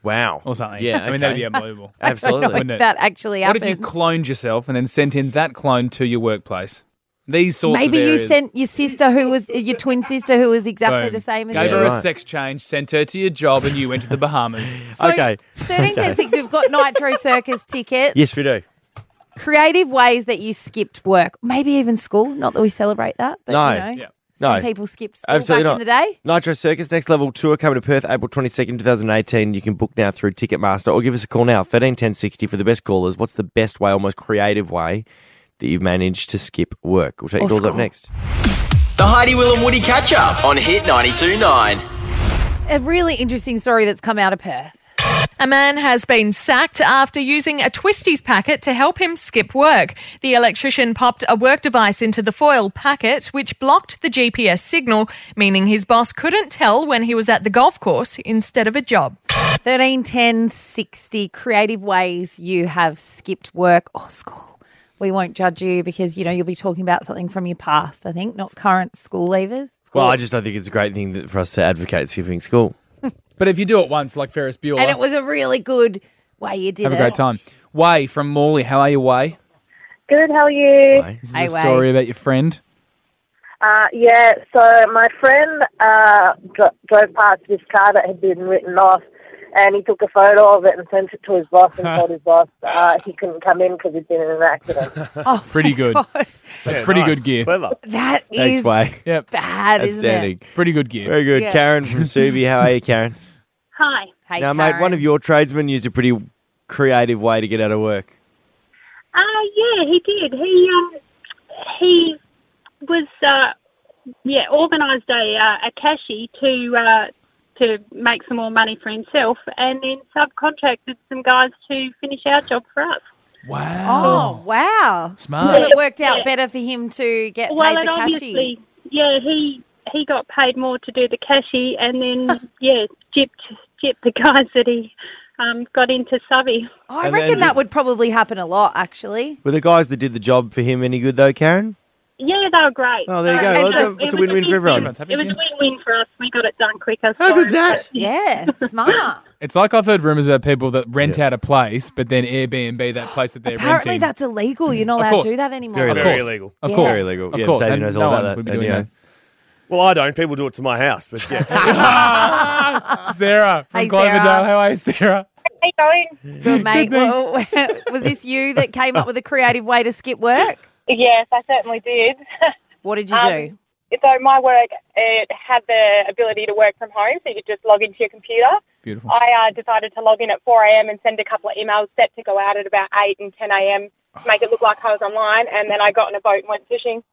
Wow. Or something. Yeah, I mean, that'd okay. be unbelievable. I don't Absolutely. know if Wouldn't it? that actually What happened. if you cloned yourself and then sent in that clone to your workplace? These sorts Maybe of you areas. sent your sister, who was your twin sister, who was exactly Boom. the same as Gave you. her Right. a sex change, sent her to your job, and you went to the Bahamas. So, Okay. 13, 10, 6, we've got Nitro Circus tickets. Yes, we do. Creative ways that you skipped work, maybe even school. Not that we celebrate that, but No. you know, Yeah. some No. people skipped school Absolutely back not. in the day. Nitro Circus Next Level Tour coming to Perth April 22nd, 2018. You can book now through Ticketmaster or give us a call now, 13 10 60 for the best callers. What's the best way, almost creative way, that you've managed to skip work? We'll take your calls up next. The Heidi, Will and Woody catch up on Hit 92.9. A really interesting story that's come out of Perth. A man has been sacked after using a Twisties packet to help him skip work. The electrician popped a work device into the foil packet, which blocked the GPS signal, meaning his boss couldn't tell when he was at the golf course instead of a job. 13, 10, 60 creative ways you have skipped work or school. We won't judge you because, you know, you'll be talking about something from your past, I think, not current school leavers. Well, I just don't think it's a great thing for us to advocate skipping school. But if you do it once, like Ferris Bueller, And it was a really good way you did have it. a great time. Way from Morley, how are you, Way? Good, how are you? This is Hey, a Way. story about your friend. Yeah, so my friend drove past this car that had been written off, and he took a photo of it and sent it to his boss and told his boss he couldn't come in because he'd been in an accident. Oh, Pretty good. God. That's pretty nice. good gear. Clever. That Thanks, is Way. Yep. bad, isn't Outstanding. it? Pretty good gear. Very good. Yeah. Karen from Subi, how are you, Karen? Hi. Hey, Now, mate, one of your tradesmen used a pretty creative way to get out of work. Yeah, he did. He was organised a cashy to make some more money for himself, and then subcontracted some guys to finish our job for us. Wow. Oh, wow. Smart. Because it worked out Yeah. better for him to get Well, paid and the cashy. obviously, yeah, he got paid more to do the cashy, and then gypped the guys that he got into subby. I And reckon then- that would probably happen a lot, actually. Were the guys that did the job for him any good, though, Karen? Yeah, they were great. Oh, there you go. And Well, so it's a win-win for everyone. It was a win-win for us. We got it done quicker. How so- good's that? Yeah, smart. It's like I've heard rumours about people that rent out a place, but then Airbnb that place that they're Apparently renting. that's illegal. You're not Of allowed course. to do that anymore. Very, Of Very course. illegal. Of Yeah. course. Very illegal. Of Yeah, course. Sadie And knows no all one about would that. be And, doing you know, that. Well, I don't. People do it to my house, but yes. Sarah from Hey, Cloverdale. Sarah. How are you, Sarah? How you going? Good, mate. Well, was this you that came up with a creative way to skip work? Yes, I certainly did. What did you do? So my work, it had the ability to work from home, so you could just log into your computer. Beautiful. I decided to log in at 4 a.m. and send a couple of emails set to go out at about 8 and 10 a.m. to make it look like I was online, and then I got in a boat and went fishing.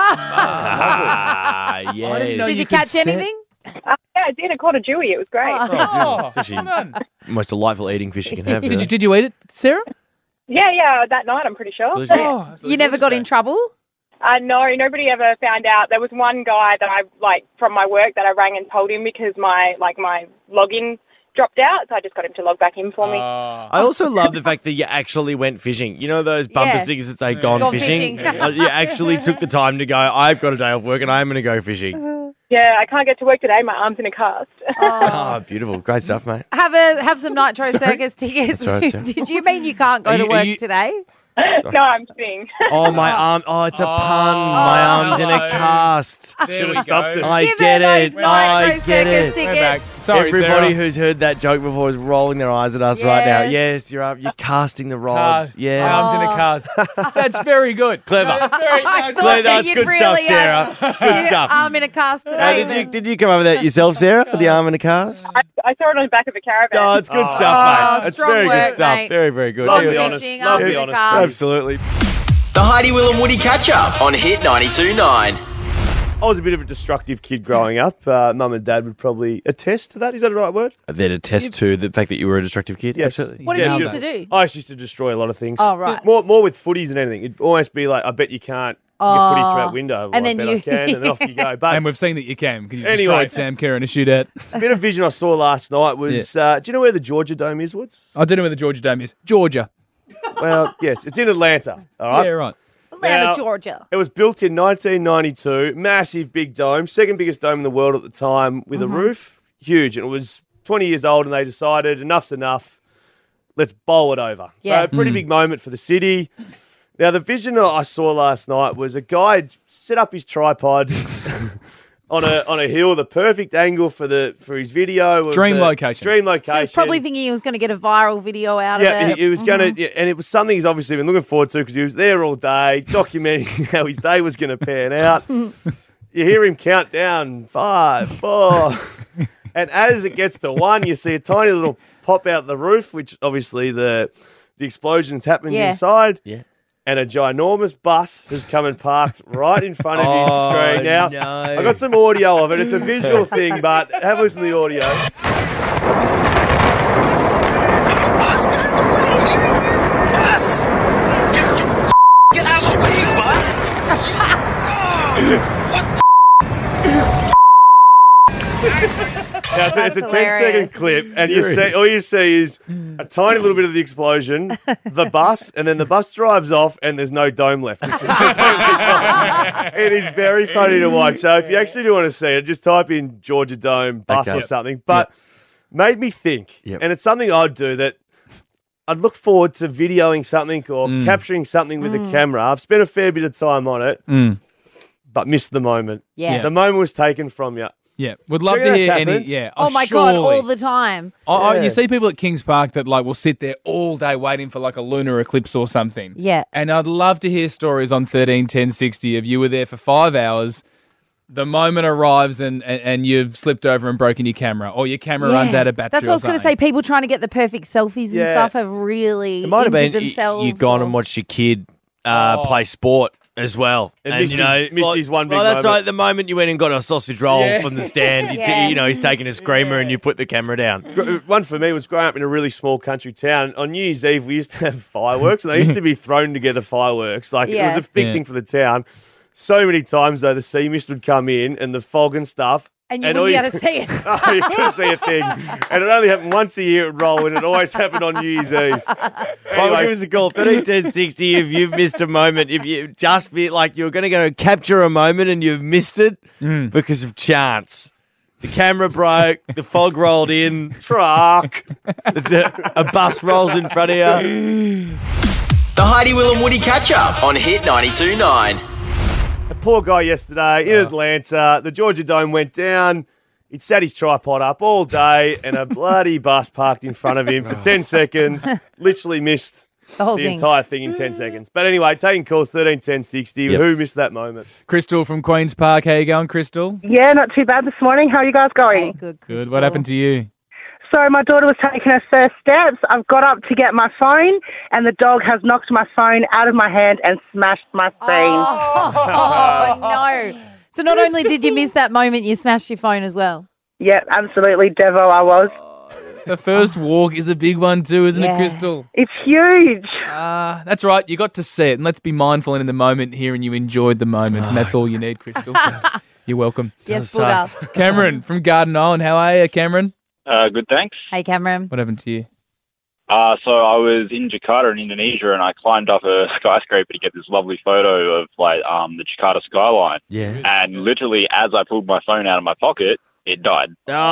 Ah, yes. Did you catch anything? Yeah, I did. I caught a jewie. It was great. Oh, It's actually come on. the most delightful eating fish you can have. Did you eat it, Sarah? Yeah, that night, I'm pretty sure. Delicious. Oh, absolutely You never got in gorgeous, trouble? No, nobody ever found out. There was one guy that from my work that I rang and told him because my login dropped out, so I just got him to log back in for me. I also love the fact that you actually went fishing. You know those bumper Yeah. stickers that say "Gone, Gone fishing"? fishing. You actually took the time to go, I've got a day off work and I'm going to go fishing. Yeah, I can't get to work today. My arm's in a cast. Oh, beautiful. Great stuff, mate. Have some Nitro Sorry? Circus tickets. That's right, Sarah. Did you mean you can't go Are to you- are work you- today? No, I'm kidding. Oh, my arm. Oh, it's a pun. My arm's in a hello. cast. There Should we have stopped go. it. I Give get her it. those I Nitro get Circus it. We're back. tickets. Sorry, Everybody Sarah. who's heard that joke before is rolling their eyes at us right now. Yes. Yes, you're casting the rod. Cast. Yeah. My arm's in a cast. That's very good. Clever. That's very I good. thought Claire, that that's you'd good really stuff, Sarah. It's good stuff. I'm in a cast How today. did you come up with that yourself, Sarah? The arm in a cast? I saw it on the back of a caravan. Oh, it's good Oh, stuff, mate. It's strong very work, good stuff. mate. Very, very good. Love Yeah. the honest. Fishing, Love arms the in a honest. cast. Absolutely. The Heidi, Will and Woody catch up on Hit 92.9. I was a bit of a destructive kid growing up. Mum and Dad would probably attest to that. Is that the right word? They'd attest to the fact that you were a destructive kid? Yes. Absolutely. What did Yeah, you yeah. used to do? I used to destroy a lot of things. Oh, right. More with footies than anything. It'd almost be like, I bet you can't get footy through that window. Well, And I then bet you- I can, and then off you go. But And we've seen that you can because you Anyway. destroyed Sam Kerr in a shootout. a bit of vision I saw last night was, do you know where the Georgia Dome is, Woods? I don't know where the Georgia Dome is. Georgia. Well, yes, it's in Atlanta. All right. Yeah, right. Atlanta, Now- Georgia. It was built in 1992. Massive big dome, second biggest dome in the world at the time, with a roof, huge, and it was 20 years old, and they decided enough's enough. Let's bowl it over. Yeah. So a pretty big moment for the city. Now, the vision I saw last night was a guy set up his tripod on a hill, the perfect angle for his video. Dream location. He was probably thinking he was going to get a viral video out of it. He was going to, and it was something he's obviously been looking forward to because he was there all day, documenting how his day was going to pan out. You hear him count down 5, 4, and as it gets to 1, you see a tiny little pop out the roof, which obviously the explosion's happening inside. Yeah. And a ginormous bus has come and parked right in front of his screen. Now, no. I got some audio of it. It's a visual thing, but have a listen to the audio. Bus! Get out of the way, bus! Now, it's a 10-second clip, and all you see is a tiny little bit of the explosion, the bus, and then the bus drives off, and there's no dome left. It's just it is very funny to watch. So if you actually do want to see it, just type in Georgia Dome bus or something. But made me think, and it's something I'd do that I'd look forward to videoing something or capturing something with a camera. I've spent a fair bit of time on it, but missed the moment. Yeah. The moment was taken from you. Yeah, would love to hear any. Yeah, Oh my God, all the time. You see people at Kings Park that will sit there all day waiting for a lunar eclipse or something. Yeah. And I'd love to hear stories on 13 10 60 of you were there for 5 hours. The moment arrives and you've slipped over and broken your camera, or your camera runs out of battery. That's what I was going to say. People trying to get the perfect selfies and stuff have really It might have injured been themselves. you've gone and watched your kid play sport as well. And missed his one big that's moment. right. The moment you went and got a sausage roll from the stand, Yeah. he's taking a screamer and you put the camera down. One for me was growing up in a really small country town. On New Year's Eve, we used to have fireworks, and they used to be thrown together fireworks. It was a big thing for the town. So many times, though, the sea mist would come in and the fog and stuff. And you wouldn't be able to see it. Oh, you couldn't see a thing. And it only happened once a year, it would roll, and it always happened on New Year's Eve. Well, give us a call, 131060 if you've missed a moment. If you just be like you're going to go capture a moment and you've missed it because of chance. The camera broke, the fog rolled in, truck, a bus rolls in front of you. The Heidi, Will and Woody catch-up on Hit 92.9. A poor guy yesterday in Atlanta, the Georgia Dome went down. He'd sat his tripod up all day and a bloody bus parked in front of him for 10 seconds. Literally missed the entire thing in 10 seconds. But anyway, taking calls 13 10 60. Who missed that moment? Crystal from Queen's Park. How you going, Crystal? Yeah, not too bad this morning. How are you guys going? Good. Good. What happened to you? So my daughter was taking her first steps. I've got up to get my phone, and the dog has knocked my phone out of my hand and smashed my screen. Oh, no. So not only did you miss that moment, you smashed your phone as well. Yeah, absolutely, Devo, I was. The first walk is a big one too, isn't it, Crystal? It's huge. That's right. You got to see it, and let's be mindful in the moment here, and you enjoyed the moment, and that's all you need, Crystal. You're welcome. Yes, Buddha. Cameron from Garden Island. How are you, Cameron? Good, thanks. Hey, Cameron. What happened to you? So I was in Jakarta in Indonesia, and I climbed up a skyscraper to get this lovely photo of the Jakarta skyline. Yeah. And literally, as I pulled my phone out of my pocket, it died.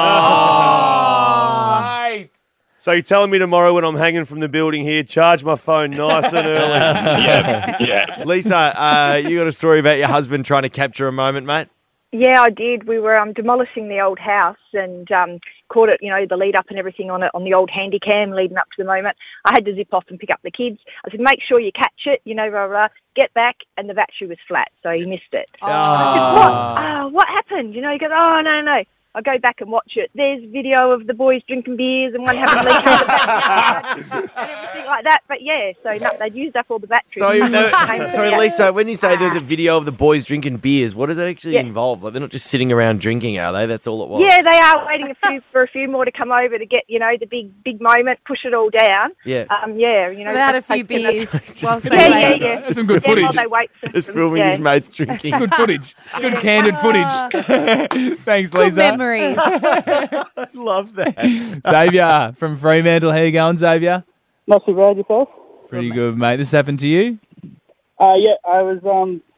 Right. So you're telling me tomorrow when I'm hanging from the building here, charge my phone nice and early. Yeah. Lisa, you got a story about your husband trying to capture a moment, mate? Yeah, I did. We were demolishing the old house and caught it, the lead up and everything on it on the old handy cam leading up to the moment. I had to zip off and pick up the kids. I said, make sure you catch it, blah, blah, blah. Get back, and the battery was flat, so he missed it. I said, what happened? He goes, oh, no. I go back and watch it. There's video of the boys drinking beers and one having a leak in the backyard and everything like that. But yeah, they'd used up all the batteries. So Lisa, when you say there's a video of the boys drinking beers, what does that actually involve? Like, they're not just sitting around drinking, are they? That's all it was. Yeah, they are waiting for a few more to come over to get, the big moment, push it all down. Yeah. So they had a few beers whilst they waited. Yeah. That's some good footage. While they wait just filming his mates drinking. It's good footage. It's good candid footage. Thanks, Lisa. Good memories. I love that. Xavier from Fremantle. How you going, Xavier? Not too bad, yourself? Pretty good, mate. This happened to you? Yeah, I was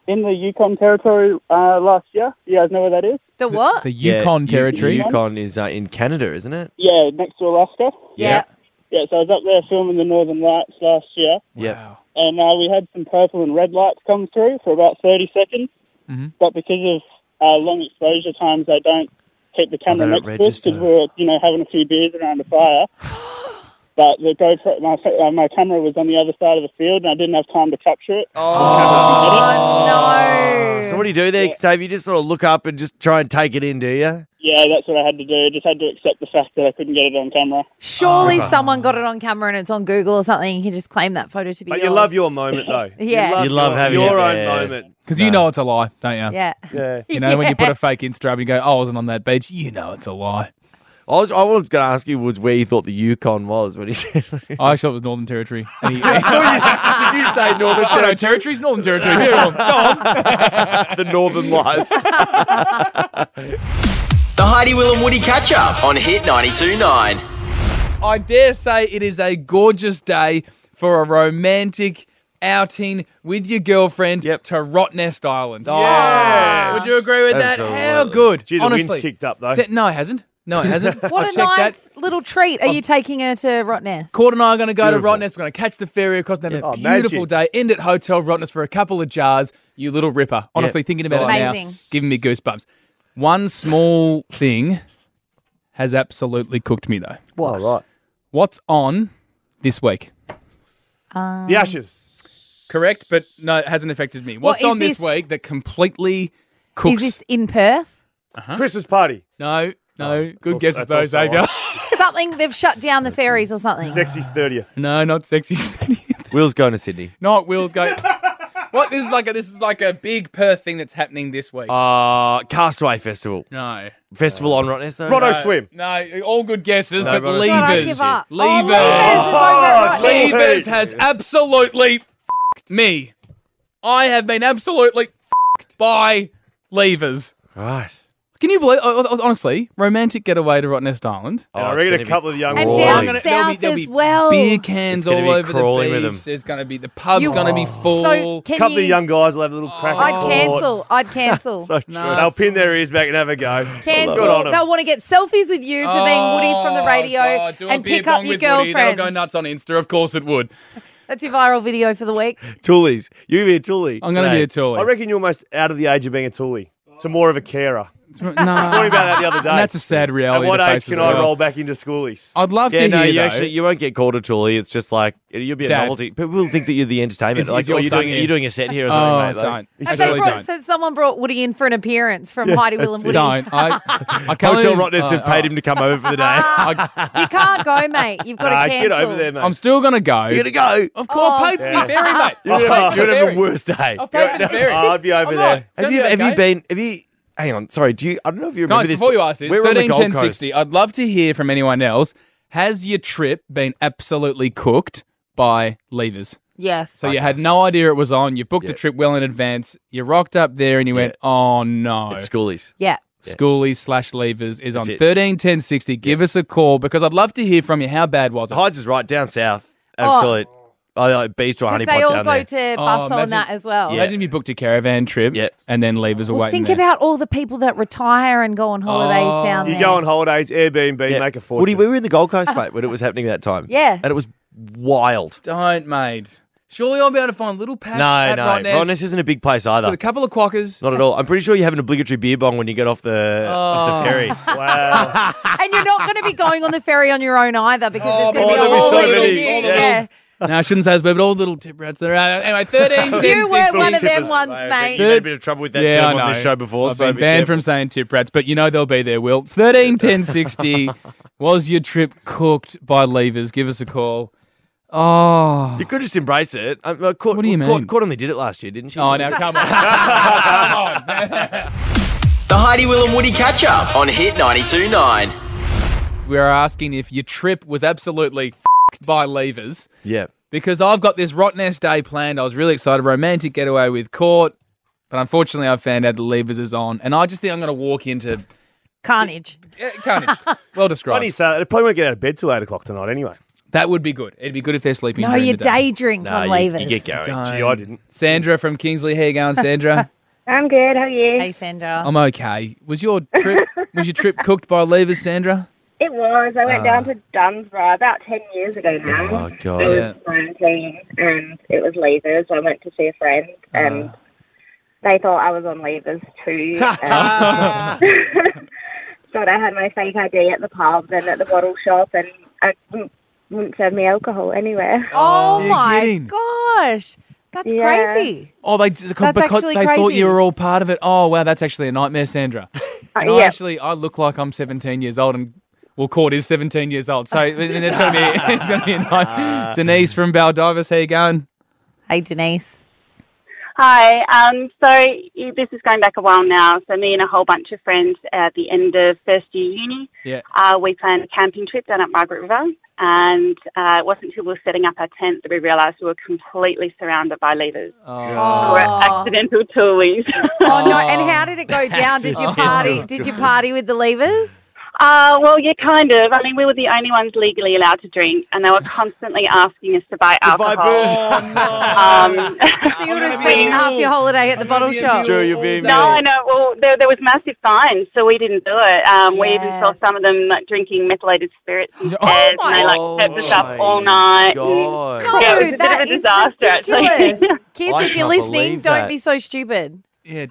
in the Yukon Territory last year. You guys know where that is? The what? The Yukon Territory. Yukon is in Canada, isn't it? Yeah, next to Alaska. Yeah. Yeah, so I was up there filming the Northern Lights last year. Yeah. And we had some purple and red lights come through for about 30 seconds. Mm-hmm. But because of long exposure times, they don't keep the camera next to us because we were, having a few beers around the fire. But the GoPro, my camera was on the other side of the field, and I didn't have time to capture it. Oh, no. So what do you do there, Xavier? You just sort of look up and just try and take it in, do you? Yeah, that's what I had to do. I just had to accept the fact that I couldn't get it on camera. Surely someone got it on camera and it's on Google or something. You can just claim that photo to be But yours. you love your moment, though. Yeah. You love having your own moment. Because you know it's a lie, don't you? Yeah. You know, when you put a fake Insta up and you go, I wasn't on that beach, you know it's a lie. I was going to ask you was where you thought the Yukon was when he said. I thought it was Northern Territory. And Did you say Northern Oh, no, Territory's Northern Territory. Go on. The Northern Lights. The Heidi, Will and Woody catch-up on Hit 92.9. I dare say it is a gorgeous day for a romantic outing with your girlfriend to Rottnest Island. Yes. Would you agree with that? How Absolutely. good? Gee, the Honestly. wind's kicked up, though. No, it hasn't. No, it hasn't. What I a checked nice that. little treat. Are you taking her to Rottnest? Court and I are going to go Beautiful. to Rottnest. We're going to catch the ferry across and have a Oh, beautiful magic. day. End at Hotel Rottnest for a couple of jars. You little ripper. Honestly, thinking about it now, Amazing. giving me goosebumps. One small thing has absolutely cooked me, though. What? Oh, right. What's on this week? The Ashes. Correct, but no, it hasn't affected me. What's is on this this- week that completely cooks? Is this in Perth? Christmas party. No. Good also- guesses that's though, also Xavier. on. Something they've shut down the ferries or something. Sexy's 30th. No, not sexy. Will's going to Sydney. Not Will's going. What? This is like a big Perth thing that's happening this week. Castaway Festival. No. Festival on Rottnest, though? Roto Swim. No, all good guesses, No, but Roto Swim. God, I Levers. give up. Levers. Oh, Levers is over at Levers has absolutely f***ed me. I have been absolutely f***ed by Levers. Right. Can you believe, honestly, romantic getaway to Rottnest Island? And I reckon a couple of young And boys. down There'll south there'll as well. Beer cans It's gonna all be over the crawling with beach. them. There's going to be, the pub's going to be full. So can A couple you? of young guys will have a little crack at court. I'd cancel. So true. No, They'll pin their ears back and have a go. Cancel. Good on 'em. They'll want to get selfies with you for being Woody from the radio God, do a and beer pick up bong your with Woody. girlfriend. That'll go nuts on Insta. Of course it would. That's your viral video for the week. Toolies. You be a toolie. I'm going to be a I toolie. reckon you're almost out of the age of being a toolie to more of a carer. No. I was talking about that the other day. And that's a sad reality. At what to age face can as I well. roll back into schoolies? I'd love Yeah, to no, hear, you though. actually you won't get called a toolie. It's just like you'll be a Dad. novelty. People will think that you're the entertainment. Is Like, your you're son doing here? you're doing a set here or something, Oh, mate. Like, don't. Have Really they don't. so someone brought Woody in for an appearance from Heidi, Will and Woody? Don't. I can't Hotel believe- Rottnest have paid him to come over for the day. You can't go, mate. You've got to Get cancel. over there, mate. I'm still going to go. You're gonna go. Of course, Oh. pay for the ferry, mate. You're I've paid gonna for the have ferry. a worse day. I've paid for the ferry. I'd be over I'm there. not. It's Have gonna you be okay. been? Have you? Hang on. Sorry. I don't know if you remember Guys, this. before you ask this, we're on the Gold 131060, Coast. I'd love to hear from anyone else. Has your trip been absolutely cooked by Levers? Yes. So you had no idea it was on. You booked a trip well in advance. You rocked up there and you went, oh no. It's schoolies. Yeah. Schoolies/Levers is on That's it. 131060. Give us a call because I'd love to hear from you. How bad was it? Hides is right down south. Absolute. I like Beast or Honey Because they Pot all down go there. to bus on imagine- that as well. Yeah. Imagine if you booked a caravan trip and then Levers were Well, waiting think there. about all the people that retire and go on holidays down You there. go on holidays, Airbnb, Yeah. make a fortune. Woody, we were in the Gold Coast, mate, when it was happening that time. Yeah. And it was wild. Don't, mate. Surely I'll be able to find little patch No, at no. Rottnest Rottnest isn't a big place either. with a couple of quackers. Not at all. I'm pretty sure you have an obligatory beer bong when you get off the ferry. Wow. And you're not going to be going on the ferry on your own either because Oh, there's going to be there'll a be whole so heap of many. you. All the Yeah. No, I shouldn't say this, but all the little tip rats there. Anyway, 131060. You were one of them tippers. once, You've mate. had a bit of trouble with that Yeah, term I on this know. show before. I've so been be banned careful. from saying tip rats, but you know they'll be there, Will. It's 131060. Was your trip cooked by Levers? Give us a call. Oh. You could just embrace it. What do you mean? Court only did it last year, didn't she? Oh, now come on. The Heidi, Will and Woody catch-up on Hit 92.9. We are asking if your trip was absolutely f***ed by Levers. Yeah. Because I've got this Rottnest day planned. I was really excited. Romantic getaway with Court. But unfortunately, I found out the Levers is on. And I just think I'm going to walk into... Carnage. Carnage. Well described. Funny, so they probably won't get out of bed till 8 o'clock tonight anyway. That would be good. It'd be good if they're sleeping No, during you the day. day drink on levers. You get going. Don't. Gee, I didn't. Sandra from Kingsley. How you going, Sandra? I'm good. How are you? Hey, Sandra. I'm okay. Was your trip cooked by levers, Sandra? It was. I went down to Dunsborough about 10 years ago now. Oh, God. I was 19 and it was levers. I went to see a friend and they thought I was on levers too. And thought I had my fake ID at the pub and at the bottle shop and I wouldn't serve me alcohol anywhere. Oh, You're my kidding. gosh. That's Yeah. crazy. Oh, That's because actually they thought crazy. you were all part of it. Oh, wow, that's actually a nightmare, Sandra. And yeah. I look like I'm 17 years old and Court is 17 years old. So it's going to be a night. Denise from Baldivis, how you going? Hey, Denise. Hi. So this is going back a while now. So me and a whole bunch of friends at the end of first year uni, we planned a camping trip down at Margaret River. And it wasn't until we were setting up our tent that we realised we were completely surrounded by levers. Oh. We were accidental toolies. Oh, no. And how did it go down? Did you party? Did you party with the levers? Well, yeah, kind of. I mean, we were the only ones legally allowed to drink, and they were constantly asking us to buy alcohol. So you would have spent half your holiday at the bottle shop. Sure, you're being No. Well, there was massive fines, so we didn't do it. We even saw some of them drinking methylated spirits instead, and they kept us up all night. God. And, yeah, it was a bit of a disaster, actually. Kids, I if you're can't listening, believe don't that. be so stupid. Yeah,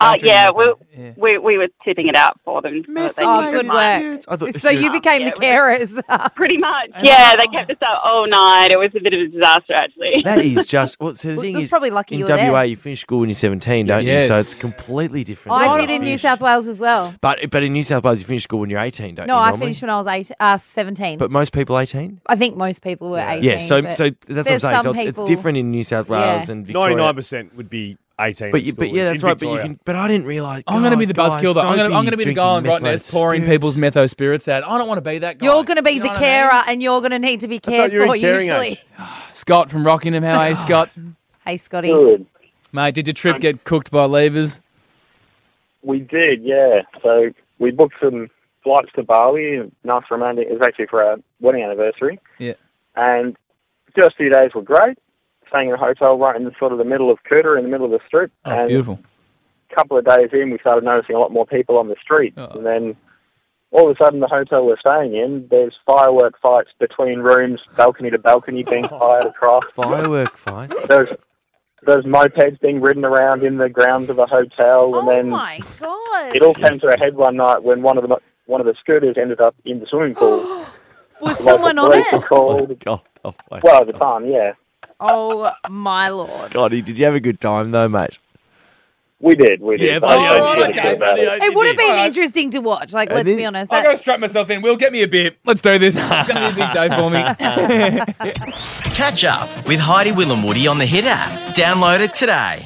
we were tipping it out for them. So that they Oh, could good drink. work. So you became the carers. Pretty much. Yeah, they kept us up all night. It was a bit of a disaster, actually. That is just. Well, so the thing That's is, probably lucky in you were WA, there. you finish school when you're 17, don't Yes. you? So it's completely different. I did in New South Wales as well. But in New South Wales, you finish school when you're 18, don't No, you? I normally? finished when I was 17. But most people 18? I think most people were 18. Yeah, so but that's what I'm there's saying. So some it's people- different in New South Wales Yeah. and Victoria. 99% would be 18. But at yeah, school. that's In right. But you Victoria. can. But I didn't realise. I'm going to be the guys, buzzkill, though. I'm don't going to be the drinking guy on right now methylated pouring spirits. people's metho spirits out. I don't want to be that guy. You're going to be You the know what I carer mean? and you're going to need to be thought cared you were for in caring usually. age. Scott from Rockingham. How are you, Scott? Hey, Scotty. Good. Mate, did your trip get cooked by levers? We did, yeah. So we booked some flights to Bali. Nice romantic. It was actually for our wedding anniversary. Yeah. And the first few days were great. Staying in a hotel right in the sort of the middle of Kuta, in the middle of the strip. Oh, and beautiful. a couple of days in, we started noticing a lot more people on the street. Oh. And then all of a sudden, the hotel we're staying in, there's firework fights between rooms, balcony to balcony being fired across. Firework fights? There's mopeds being ridden around in the grounds of the hotel. And then my God. it all came to a head one night when one of the scooters ended up in the swimming pool. Was someone on Police were it? called. God, oh my Well, at the time, yeah. Oh, my Lord. Scotty, did you have a good time though, mate? We did. Yeah, I bloody don't oath. feel good about it. It would have been interesting to watch. Like, let's be honest. I'll go strap myself in. Will, get me a beer. Let's do this. It's going to be a big day for me. Catch up with Heidi Willamwoody on the Hit app. Download it today.